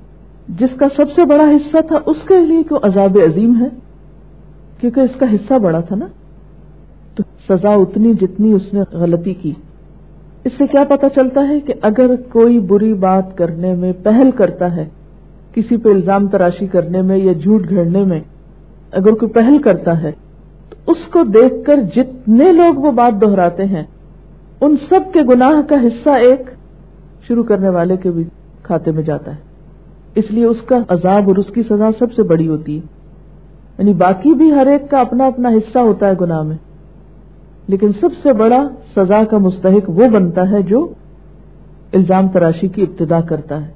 جس کا سب سے بڑا حصہ تھا اس کے لیے کیوں عذاب عظیم ہے؟ کیونکہ اس کا حصہ بڑا تھا نا، تو سزا اتنی جتنی اس نے غلطی کی۔ اس سے کیا پتہ چلتا ہے کہ اگر کوئی بری بات کرنے میں پہل کرتا ہے، کسی پہ الزام تراشی کرنے میں یا جھوٹ گھڑنے میں اگر کوئی پہل کرتا ہے تو اس کو دیکھ کر جتنے لوگ وہ بات دہراتے ہیں ان سب کے گناہ کا حصہ ایک شروع کرنے والے کے بھی کھاتے میں جاتا ہے، اس لیے اس کا عذاب اور اس کی سزا سب سے بڑی ہوتی ہے۔ یعنی باقی بھی ہر ایک کا اپنا اپنا حصہ ہوتا ہے گناہ میں، لیکن سب سے بڑا سزا کا مستحق وہ بنتا ہے جو الزام تراشی کی ابتدا کرتا ہے۔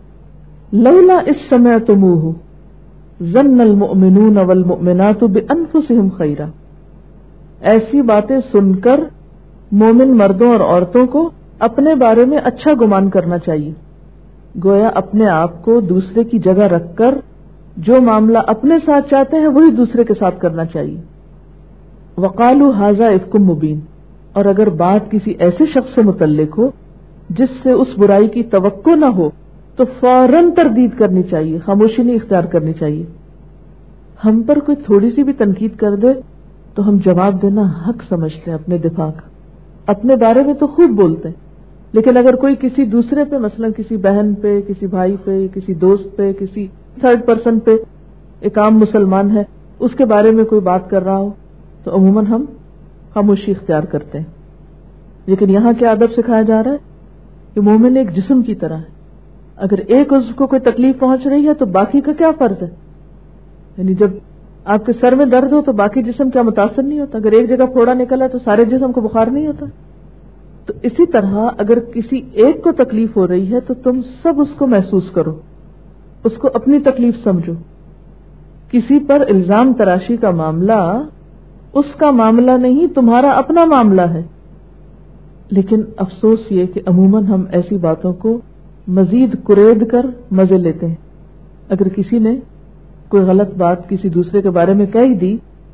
لولا اذ سمعتموہ ظن المؤمنون والمؤمنات بانفسہم خیرا، ایسی باتیں سن کر مومن مردوں اور عورتوں کو اپنے بارے میں اچھا گمان کرنا چاہیے، گویا اپنے آپ کو دوسرے کی جگہ رکھ کر جو معاملہ اپنے ساتھ چاہتے ہیں وہی دوسرے کے ساتھ کرنا چاہیے۔ وقالوا ھذا افک مبین، اور اگر بات کسی ایسے شخص سے متعلق ہو جس سے اس برائی کی توقع نہ ہو تو فوراً تردید کرنی چاہیے، خاموشی نہیں اختیار کرنی چاہیے۔ ہم پر کوئی تھوڑی سی بھی تنقید کر دے تو ہم جواب دینا حق سمجھتے ہیں اپنے دفاع کا، اپنے بارے میں تو خوب بولتے ہیں، لیکن اگر کوئی کسی دوسرے پہ، مثلا کسی بہن پہ، کسی بھائی پہ، کسی دوست پہ، کسی تھرڈ پرسن پہ، ایک عام مسلمان ہے اس کے بارے میں کوئی بات کر رہا ہو تو عموماً ہم خاموشی اختیار کرتے ہیں۔ لیکن یہاں کیا ادب سکھایا جا رہا ہے کہ مومن ایک جسم کی طرح ہے، اگر ایک عضو کو کوئی تکلیف پہنچ رہی ہے تو باقی کا کیا فرض ہے؟ یعنی جب آپ کے سر میں درد ہو تو باقی جسم کیا متاثر نہیں ہوتا؟ اگر ایک جگہ پھوڑا نکلا تو سارے جسم کو بخار نہیں ہوتا؟ تو اسی طرح اگر کسی ایک کو تکلیف ہو رہی ہے تو تم سب اس کو محسوس کرو، اس کو اپنی تکلیف سمجھو۔ کسی پر الزام تراشی کا معاملہ اس کا معاملہ نہیں، تمہارا اپنا معاملہ ہے، لیکن افسوس یہ کہ عموماً ہم ایسی باتوں کو مزید کرید کر مزے لیتے ہیں۔ اگر کسی نے کوئی غلط بات کسی دوسرے کے بارے میں کہہ دی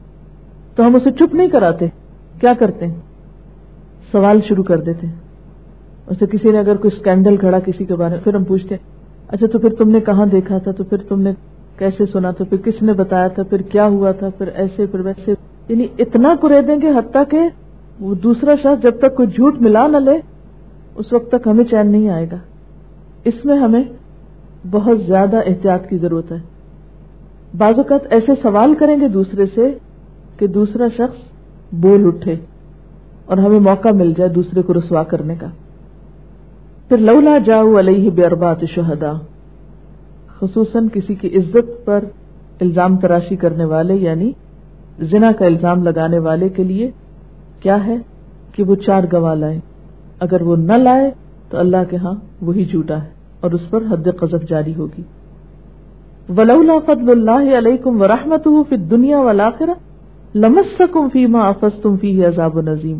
تو ہم اسے چپ نہیں کراتے، کیا کرتے ہیں؟ سوال شروع کر دیتے ہیں۔ اسے کسی نے اگر کوئی سکینڈل کھڑا کسی کے بارے میں، پھر ہم پوچھتے ہیں اچھا تو پھر تم نے کہاں دیکھا تھا، تو پھر تم نے کیسے سنا تھا، پھر کس نے بتایا تھا، پھر کیا ہوا تھا، پھر ایسے پھر ویسے، یعنی اتنا کریدیں گے حتیٰ کہ وہ دوسرا شخص جب تک کوئی جھوٹ ملا نہ لے اس وقت تک ہمیں چین نہیں آئے گا۔ اس میں ہمیں بہت زیادہ احتیاط کی ضرورت ہے۔ بعض اوقات ایسے سوال کریں گے دوسرے سے کہ دوسرا شخص بول اٹھے اور ہمیں موقع مل جائے دوسرے کو رسوا کرنے کا۔ پھر لولا جاؤ علیہ باربعۃ شہداء، خصوصاً کسی کی عزت پر الزام تراشی کرنے والے یعنی زنا کا الزام لگانے والے کے لیے کیا ہے کہ وہ 4 گواہ لائے، اگر وہ نہ لائے تو اللہ کے ہاں وہی جھوٹا ہے اور اس پر حد قذف جاری ہوگی. ولولا فضل اللہ علیکم ورحمتہ فی الدنیا والآخرہ لمسکم فیما افضتم فیہ عذاب عظیم.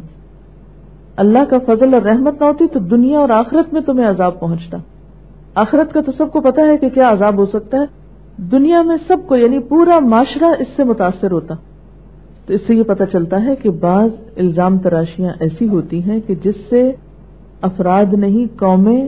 اللہ کا فضل اور رحمت نہ ہوتی تو دنیا اور آخرت میں تمہیں عذاب پہنچتا. آخرت کا تو سب کو پتا ہے کہ کیا عذاب ہو سکتا ہے. دنیا میں سب کو یعنی پورا معاشرہ اس سے متاثر ہوتا. تو اس سے یہ پتہ چلتا ہے کہ بعض الزام تراشیاں ایسی ہوتی ہیں کہ جس سے افراد نہیں، قومیں،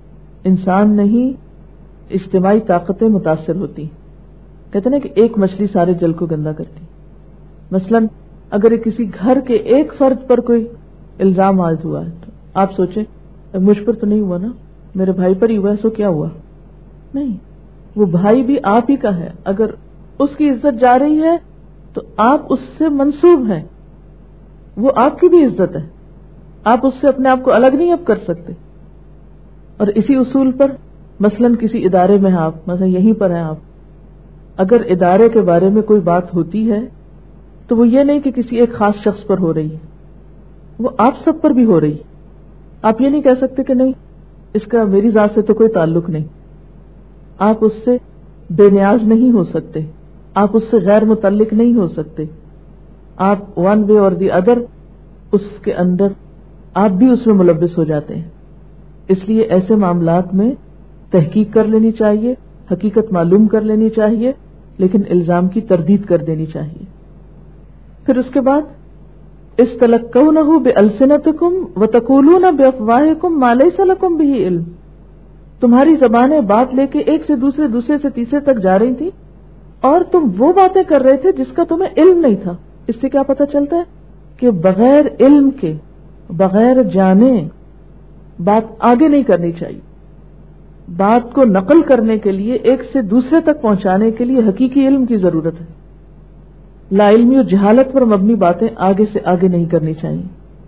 انسان نہیں، اجتماعی طاقتیں متاثر ہوتی. کہتے ہیں کہ ایک مچھلی سارے جل کو گندا کرتی. مثلا اگر کسی گھر کے ایک فرد پر کوئی الزام عائد ہوا ہے تو آپ سوچیں مجھ پر تو نہیں ہوا نا، میرے بھائی پر ہی ہوا ہے، سو کیا ہوا؟ نہیں، وہ بھائی بھی آپ ہی کا ہے. اگر اس کی عزت جا رہی ہے تو آپ اس سے منسوب ہیں، وہ آپ کی بھی عزت ہے، آپ اس سے اپنے آپ کو الگ نہیں اب کر سکتے. اور اسی اصول پر مثلا کسی ادارے میں آپ مثلا یہیں پر ہیں آپ، اگر ادارے کے بارے میں کوئی بات ہوتی ہے تو وہ یہ نہیں کہ کسی ایک خاص شخص پر ہو رہی ہے، وہ آپ سب پر بھی ہو رہی ہے. آپ یہ نہیں کہہ سکتے کہ نہیں اس کا میری ذات سے تو کوئی تعلق نہیں. آپ اس سے بے نیاز نہیں ہو سکتے، آپ اس سے غیر متعلق نہیں ہو سکتے. آپ ون وے اور دی ادر اس کے اندر آپ بھی اس میں ملوث ہو جاتے ہیں. اس لیے ایسے معاملات میں تحقیق کر لینی چاہیے، حقیقت معلوم کر لینی چاہیے، لیکن الزام کی تردید کر دینی چاہیے. پھر اس کے بعد استلقونہ بألسنتکم وتقولون بافواہکم ما لیس لکم بہ علم. تمہاری زبانیں بات لے کے ایک سے دوسرے، دوسرے سے تیسرے تک جا رہی تھی اور تم وہ باتیں کر رہے تھے جس کا تمہیں علم نہیں تھا. اس سے کیا پتہ چلتا ہے کہ بغیر علم کے، بغیر جانے بات آگے نہیں کرنی چاہیے. بات کو نقل کرنے کے لیے، ایک سے دوسرے تک پہنچانے کے لیے حقیقی علم کی ضرورت ہے. لا علمی اور جہالت پر مبنی باتیں آگے سے آگے نہیں کرنی چاہیے.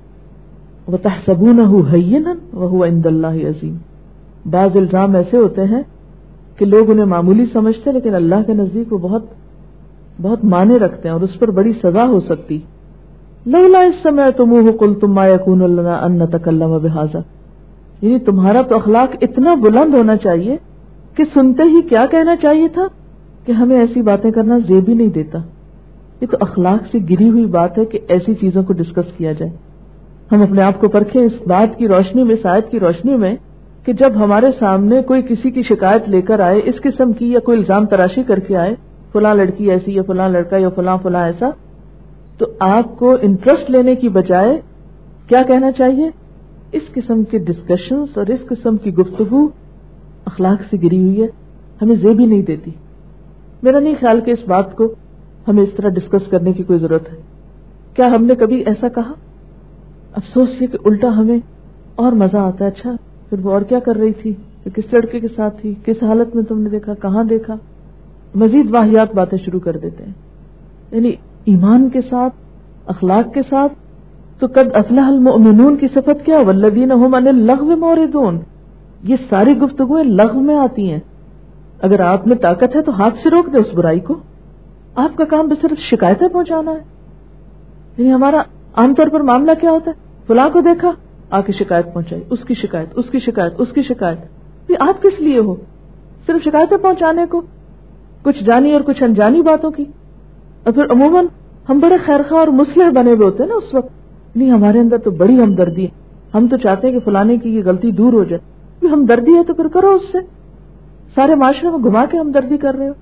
وَتَحْسَبُونَهُ هَيِّنًا وَهُوَ عِندَ اللَّهِ عَظِيمٌ. بعض الزام ایسے ہوتے ہیں کہ لوگ انہیں معمولی سمجھتے ہیں لیکن اللہ کے نزدیک وہ بہت بہت معنی رکھتے ہیں اور اس پر بڑی سزا ہو سکتی. لَوْلَا إِذْ سَمِعْتُمُوهُ قُلْتُمْ مَا يَكُونُ لَنَا أَن نَّتَكَلَّمَ بِهَٰذَا. یعنی تمہارا تو اخلاق اتنا بلند ہونا چاہیے کہ سنتے ہی کیا کہنا چاہیے تھا کہ ہمیں ایسی باتیں کرنا زیب ہی نہیں دیتا. یہ تو اخلاق سے گری ہوئی بات ہے کہ ایسی چیزوں کو ڈسکس کیا جائے. ہم اپنے آپ کو پرکھیں اس بات کی روشنی میں، اس آیت کی روشنی میں، کہ جب ہمارے سامنے کوئی کسی کی شکایت لے کر آئے اس قسم کی، یا کوئی الزام تراشی کر کے آئے فلاں لڑکی ایسی یا فلاں لڑکا یا فلاں فلاں ایسا، تو آپ کو انٹرسٹ لینے کی بجائے کیا کہنا چاہیے؟ اس قسم کے ڈسکشنز اور اس قسم کی گفتگو اخلاق سے گری ہوئی ہے، ہمیں زیب ہی نہیں دیتی. میرا نہیں خیال کہ اس بات کو ہمیں اس طرح ڈسکس کرنے کی کوئی ضرورت ہے. کیا ہم نے کبھی ایسا کہا؟ افسوس یہ کہ الٹا ہمیں اور مزہ آتا ہے. اچھا پھر وہ اور کیا کر رہی تھی، کس لڑکے کے ساتھ تھی، کس حالت میں تم نے دیکھا، کہاں دیکھا، مزید واہیات باتیں شروع کر دیتے ہیں. یعنی ایمان کے ساتھ، اخلاق کے ساتھ تو قد افلح المؤمنون کی صفت کیا؟ والذین هم عن اللغو معرضون. یہ ساری گفتگویں لغو میں آتی ہیں. اگر آپ میں طاقت ہے تو ہاتھ سے روک دے اس برائی کو. آپ کا کام بس صرف شکایتیں پہنچانا ہے. یعنی ہمارا عام طور پر معاملہ کیا ہوتا ہے؟ فلاں کو دیکھا، آ کے شکایت پہنچائی، اس کی شکایت، اس کی شکایت، اس کی شکایت. یہ آپ کس لیے ہو؟ صرف شکایتیں پہنچانے کو، کچھ جانی اور کچھ انجانی باتوں کی. اور پھر عموماً ہم بڑے خیرخواہ اور مصلح بنے ہوئے ہوتے ہیں نا اس وقت. نہیں، ہمارے اندر تو بڑی ہمدردی ہے، ہم تو چاہتے ہیں کہ فلانے کی یہ غلطی دور ہو جائے. ہمدردی ہے تو پھر کرو اس سے. سارے معاشرے میں گھما کے ہمدردی کر رہے ہو.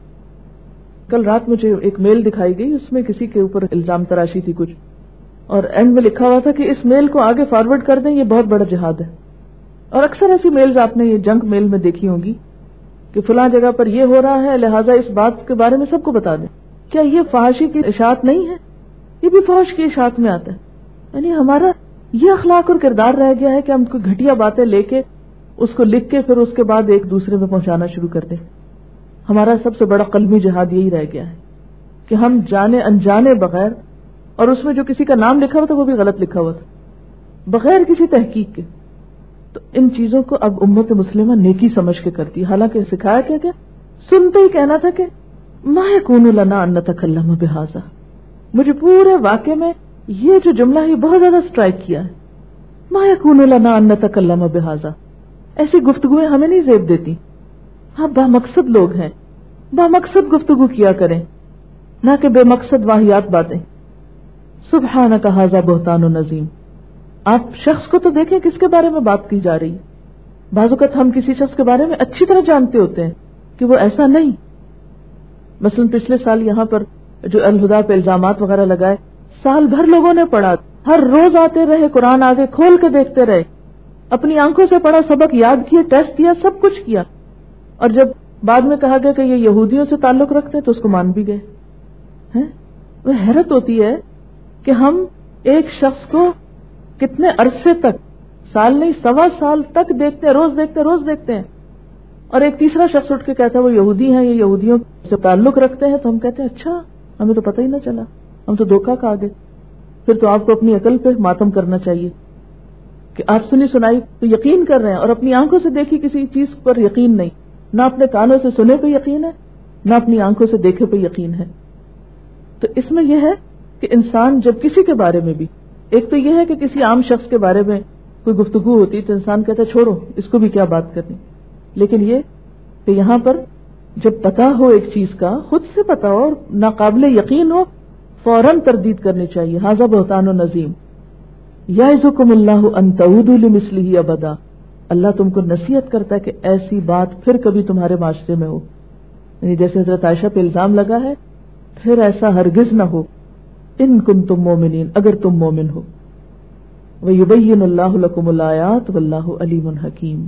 کل رات مجھے ایک میل دکھائی گئی، اس میں کسی کے اوپر الزام تراشی تھی کچھ، اور اینڈ میں لکھا ہوا تھا کہ اس میل کو آگے فارورڈ کر دیں، یہ بہت بڑا جہاد ہے. اور اکثر ایسی میلز آپ نے یہ جنک میل میں دیکھی ہوں گی کہ فلاں جگہ پر یہ ہو رہا ہے، لہٰذا اس بات کے بارے میں سب کو بتا دیں. کیا یہ فحاشی کی اشاعت نہیں ہے؟ یہ بھی فحش کی اشاعت میں آتا ہے. یعنی ہمارا یہ اخلاق اور کردار رہ گیا ہے کہ ہم کوئی گھٹیا باتیں لے کے اس کو لکھ کے پھر اس کے بعد ایک دوسرے میں پہنچانا شروع کر دیں. ہمارا سب سے بڑا قلمی جہاد یہی رہ گیا ہے کہ ہم جانے انجانے بغیر، اور اس میں جو کسی کا نام لکھا ہوا تھا وہ بھی غلط لکھا ہوا تھا، بغیر کسی تحقیق کے. تو ان چیزوں کو اب امت مسلمہ نیکی سمجھ کے کرتی. حالانکہ سکھایا کیا سنتے ہی کہنا تھا کہ ما یکون لنا ان نتکلم بہذا. مجھے پورے واقعے میں یہ جو جملہ ہے بہت زیادہ سٹرائک کیا ہے. ما یکون لنا ان نتکلم بہذا. ایسی گفتگویں ہمیں نہیں زیب دیتی. ہاں بامقصد لوگ ہیں, بامقصد گفتگو کیا کریں, نہ کہ بے مقصد واہیات باتیں. سبحانک ھذا بہتان عظیم. آپ شخص کو تو دیکھیں کس کے بارے میں بات کی جا رہی ہے. بعض اوقات ہم کسی شخص کے بارے میں اچھی طرح جانتے ہوتے ہیں کہ وہ ایسا نہیں. مثلا پچھلے سال یہاں پر جو الہدا پہ الزامات وغیرہ لگائے, سال بھر لوگوں نے پڑھا, ہر روز آتے رہے, قرآن آگے کھول کے دیکھتے رہے, اپنی آنکھوں سے پڑھا, سبق یاد کیے, ٹیسٹ کیا, سب کچھ کیا, اور جب بعد میں کہا گیا کہ یہ یہودیوں سے تعلق رکھتے ہیں تو اس کو مان بھی گئے. وہ حیرت ہوتی ہے کہ ہم ایک شخص کو کتنے عرصے تک, سال نہیں 1.25 سال تک دیکھتے ہیں, روز دیکھتے ہیں, اور ایک تیسرا شخص اٹھ کے کہتا ہے وہ یہودی ہیں, یہ یہودیوں سے تعلق رکھتے ہیں, تو ہم کہتے ہیں اچھا ہمیں تو پتہ ہی نہ چلا, ہم تو دھوکہ کھا گئے. پھر تو آپ کو اپنی عقل پہ ماتم کرنا چاہیے کہ آپ سنی سنائی تو یقین کر رہے ہیں, اور اپنی آنکھوں سے دیکھی کسی چیز پر یقین نہیں, نہ اپنے کانوں سے سنے پہ یقین ہے, نہ اپنی آنکھوں سے دیکھے پہ یقین ہے. تو اس میں یہ ہے کہ انسان جب کسی کے بارے میں بھی, ایک تو یہ ہے کہ کسی عام شخص کے بارے میں کوئی گفتگو ہوتی تو انسان کہتا ہے چھوڑو اس کو بھی کیا بات کرنی, لیکن یہ کہ یہاں پر جب پتا ہو ایک چیز کا, خود سے پتا ہو اور ناقابل یقین ہو, فوراً تردید کرنی چاہیے. ھذا بہتان عظیم. یعظکم اللہ ان تعودوا لمثلہ ابدا. اللہ تم کو نصیحت کرتا ہے کہ ایسی بات پھر کبھی تمہارے معاشرے میں ہو, یعنی جیسے حضرت عائشہ پہ الزام لگا ہے, پھر ایسا ہرگز نہ ہو. ان کنتم مومنین, اگر تم مومن ہو. وَيُبَيِّنُ اللَّهُ لَكُمُ الْآيَاتِ وَاللَّهُ عَلِيمٌ حَكِيمٌ.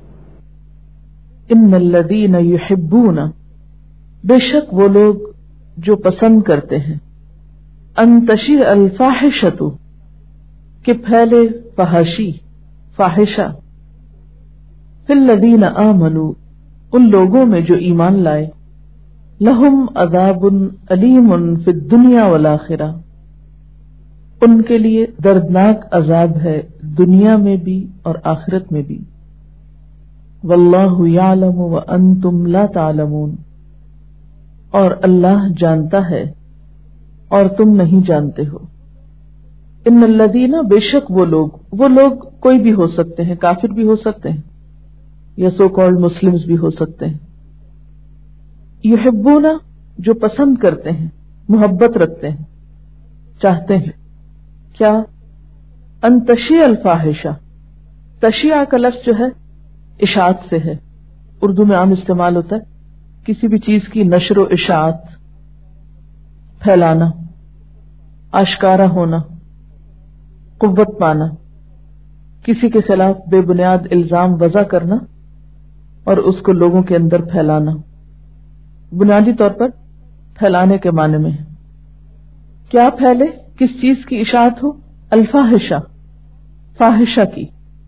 ان الذین یحبون, بے شک وہ لوگ جو پسند کرتے ہیں, ان تشیع الفاحشۃ, کہ پھیلے فحاشی, فاحشہ, فی الذین آمنوا, ان لوگوں میں جو ایمان لائے, لہم عذاب علیم فی الدنیا والآخرہ, ان کے لیے دردناک عذاب ہے دنیا میں بھی اور آخرت میں بھی. واللہ یعلم وانتم لا تعلمون, اور اللہ جانتا ہے اور تم نہیں جانتے ہو. ان الذین, بے شک وہ لوگ کوئی بھی ہو سکتے ہیں, کافر بھی ہو سکتے ہیں یا سو کالڈ مسلمز بھی ہو سکتے ہیں. یحبون, جو پسند کرتے ہیں, محبت رکھتے ہیں, چاہتے ہیں کیا, ان تشیع الفاحشہ. تشیع کا لفظ جو ہے اشاعت سے ہے, اردو میں عام استعمال ہوتا ہے کسی بھی چیز کی نشر و اشاعت, پھیلانا, آشکارا ہونا, قوت پانا, کسی کے خلاف بے بنیاد الزام وضع کرنا اور اس کو لوگوں کے اندر پھیلانا. بنیادی طور پر پھیلانے کے معنی میں ہے. کیا پھیلے, کس چیز کی اشاعت ہو, الفاحشہ, فاحشہ کی.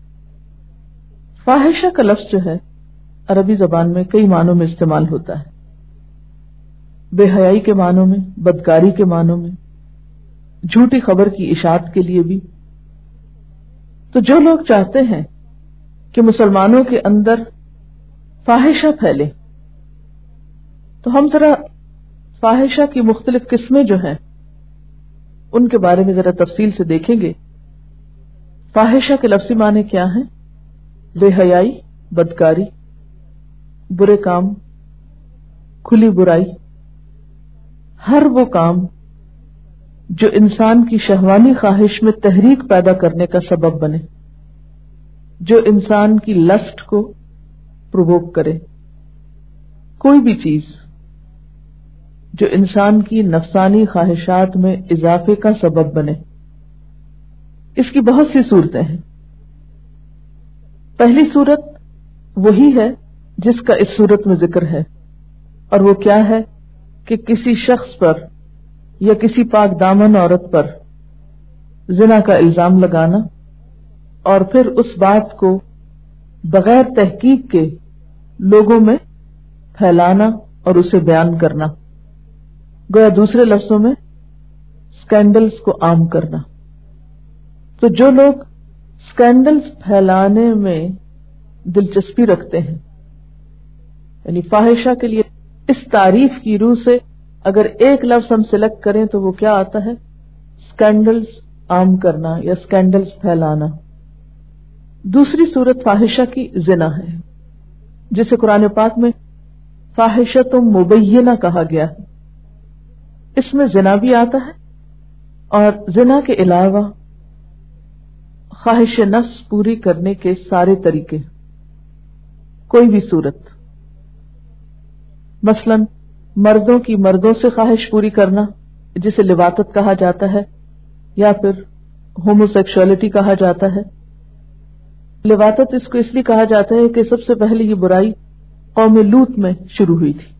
فاحشہ کا لفظ جو ہے عربی زبان میں کئی معنوں میں استعمال ہوتا ہے, بے حیائی کے معنوں میں, بدکاری کے معنوں میں, جھوٹی خبر کی اشاعت کے لیے بھی. تو جو لوگ چاہتے ہیں کہ مسلمانوں کے اندر فاحشہ پھیلے, تو ہم ذرا فاحشہ کی مختلف قسمیں جو ہیں ان کے بارے میں ذرا تفصیل سے دیکھیں گے. فاحشہ کے لفظی معنی کیا ہیں؟ بے حیائی, بدکاری, برے کام, کھلی برائی, ہر وہ کام جو انسان کی شہوانی خواہش میں تحریک پیدا کرنے کا سبب بنے, جو انسان کی لسٹ کو پرووک کرے. کوئی بھی چیز جو انسان کی نفسانی خواہشات میں اضافے کا سبب بنے. اس کی بہت سی صورتیں ہیں. پہلی صورت وہی ہے جس کا اس صورت میں ذکر ہے, اور وہ کیا ہے کہ کسی شخص پر یا کسی پاک دامن عورت پر زنا کا الزام لگانا اور پھر اس بات کو بغیر تحقیق کے لوگوں میں پھیلانا اور اسے بیان کرنا, گویا دوسرے لفظوں میں اسکینڈلز کو عام کرنا. تو جو لوگ اسکینڈلز پھیلانے میں دلچسپی رکھتے ہیں, یعنی فاحشہ کے لیے اس تعریف کی روح سے اگر ایک لفظ ہم سلیکٹ کریں تو وہ کیا آتا ہے؟ اسکینڈلز عام کرنا یا اسکینڈلز پھیلانا. دوسری صورت فاحشہ کی زنا ہے، جسے قرآن پاک میں فاحشۃ مبینہ کہا گیا ہے۔ اس میں زنا بھی آتا ہے اور زنا کے علاوہ خواہش نفس پوری کرنے کے سارے طریقے، کوئی بھی صورت، مثلا مردوں کی مردوں سے خواہش پوری کرنا جسے لواطت کہا جاتا ہے یا پھر ہومو سیکشولیٹی کہا جاتا ہے۔ لواطت اس کو اس لیے کہا جاتا ہے کہ سب سے پہلے یہ برائی قوم لوط میں شروع ہوئی تھی،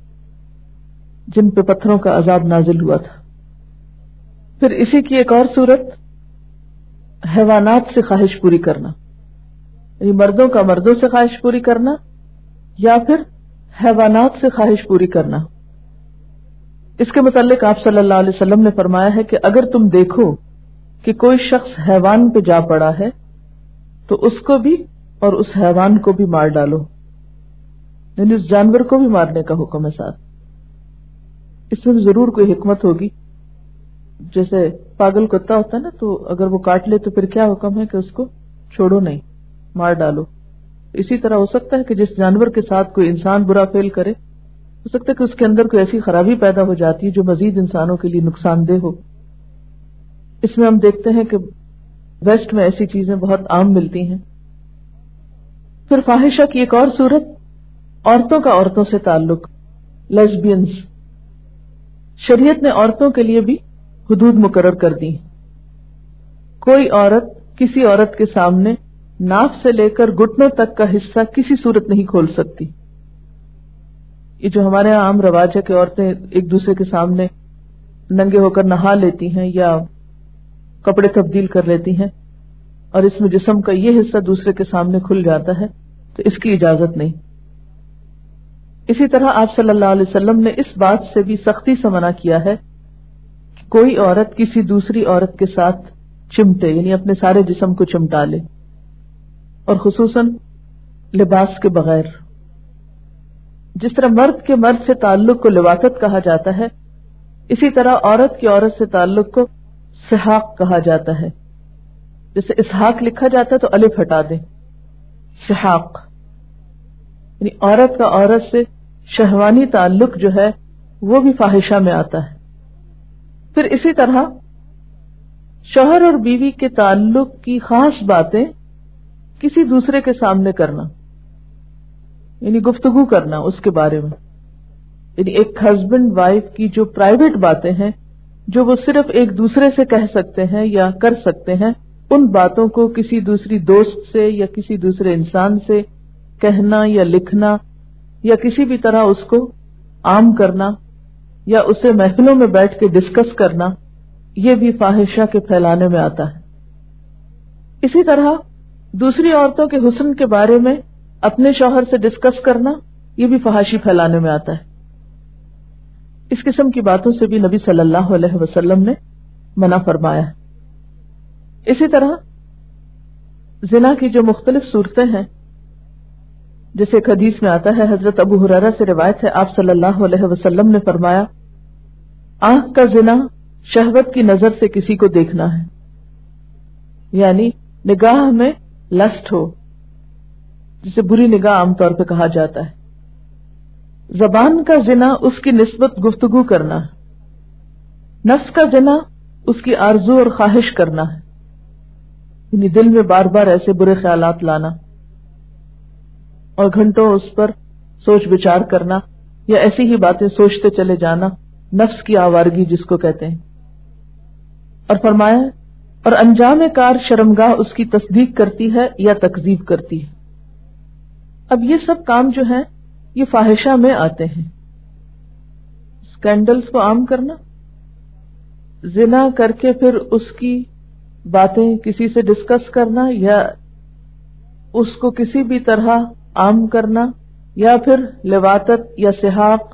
جن پہ پتھروں کا عذاب نازل ہوا تھا۔ پھر اسی کی ایک اور صورت حیوانات سے خواہش پوری کرنا، یعنی مردوں کا مردوں سے خواہش پوری کرنا یا پھر حیوانات سے خواہش پوری کرنا۔ اس کے متعلق آپ صلی اللہ علیہ وسلم نے فرمایا ہے کہ اگر تم دیکھو کہ کوئی شخص حیوان پہ جا پڑا ہے تو اس کو بھی اور اس حیوان کو بھی مار ڈالو، یعنی اس جانور کو بھی مارنے کا حکم ہے ساتھ۔ اس میں بھی ضرور کوئی حکمت ہوگی، جیسے پاگل کتا ہوتا ہے نا، تو اگر وہ کاٹ لے تو پھر کیا حکم ہے کہ اس کو چھوڑو نہیں، مار ڈالو۔ اسی طرح ہو سکتا ہے کہ جس جانور کے ساتھ کوئی انسان برا فعل کرے، ہو سکتا ہے کہ اس کے اندر کوئی ایسی خرابی پیدا ہو جاتی ہے جو مزید انسانوں کے لیے نقصان دہ ہو۔ اس میں ہم دیکھتے ہیں کہ ویسٹ میں ایسی چیزیں بہت عام ملتی ہیں۔ پھر فاحشہ کی ایک اور صورت عورتوں کا عورتوں سے تعلق، لیزبینز۔ شریعت نے عورتوں کے لیے بھی حدود مقرر کر دی۔ کوئی عورت کسی عورت کے سامنے ناف سے لے کر گھٹنوں تک کا حصہ کسی صورت نہیں کھول سکتی۔ یہ جو ہمارے یہاں عام رواج ہے کہ عورتیں ایک دوسرے کے سامنے ننگے ہو کر نہا لیتی ہیں یا کپڑے تبدیل کر لیتی ہیں، اور اس میں جسم کا یہ حصہ دوسرے کے سامنے کھل جاتا ہے، تو اس کی اجازت نہیں۔ اسی طرح آپ صلی اللہ علیہ وسلم نے اس بات سے بھی سختی سے منع کیا ہے کہ کوئی عورت کسی دوسری عورت کے ساتھ چمٹے، یعنی اپنے سارے جسم کو چمٹا لے، اور خصوصاً لباس کے بغیر۔ جس طرح مرد کے مرد سے تعلق کو لواطت کہا جاتا ہے، اسی طرح عورت کی عورت سے تعلق کو سحاق کہا جاتا ہے۔ جیسے اسحاق لکھا جاتا ہے تو الف ہٹا دیں، سحاق، یعنی عورت کا عورت سے شہوانی تعلق جو ہے وہ بھی فاحشہ میں آتا ہے۔ پھر اسی طرح شوہر اور بیوی کے تعلق کی خاص باتیں کسی دوسرے کے سامنے کرنا، یعنی گفتگو کرنا اس کے بارے میں، یعنی ایک ہسبینڈ وائف کی جو پرائیویٹ باتیں ہیں جو وہ صرف ایک دوسرے سے کہہ سکتے ہیں یا کر سکتے ہیں، ان باتوں کو کسی دوسری دوست سے یا کسی دوسرے انسان سے کہنا یا لکھنا یا کسی بھی طرح اس کو عام کرنا یا اسے محفلوں میں بیٹھ کے ڈسکس کرنا، یہ بھی فاحشہ کے پھیلانے میں آتا ہے۔ اسی طرح دوسری عورتوں کے حسن کے بارے میں اپنے شوہر سے ڈسکس کرنا، یہ بھی فحاشی پھیلانے میں آتا ہے۔ اس قسم کی باتوں سے بھی نبی صلی اللہ علیہ وسلم نے منع فرمایا ہے۔ اسی طرح زنا کی جو مختلف صورتیں ہیں، جیسے ایک حدیث میں آتا ہے، حضرت ابو ہریرہ سے روایت ہے، آپ صلی اللہ علیہ وسلم نے فرمایا، آنکھ کا زنا شہوت کی نظر سے کسی کو دیکھنا ہے، یعنی نگاہ میں لسٹ ہو، جسے بری نگاہ عام طور پہ کہا جاتا ہے۔ زبان کا زنا اس کی نسبت گفتگو کرنا ہے۔ نفس کا زنا اس کی آرزو اور خواہش کرنا ہے، یعنی دل میں بار بار ایسے برے خیالات لانا اور گھنٹوں اس پر سوچ بچار کرنا یا ایسی ہی باتیں سوچتے چلے جانا، نفس کی آوارگی جس کو کہتے ہیں۔ اور فرمایا، اور انجام کار شرمگاہ اس کی تصدیق کرتی ہے یا تکذیب کرتی ہے۔ اب یہ سب کام جو ہیں یہ فاحشہ میں آتے ہیں۔ اسکینڈلز کو عام کرنا، زنا کر کے پھر اس کی باتیں کسی سے ڈسکس کرنا یا اس کو کسی بھی طرح عام کرنا، یا پھر لواطت یا سحاق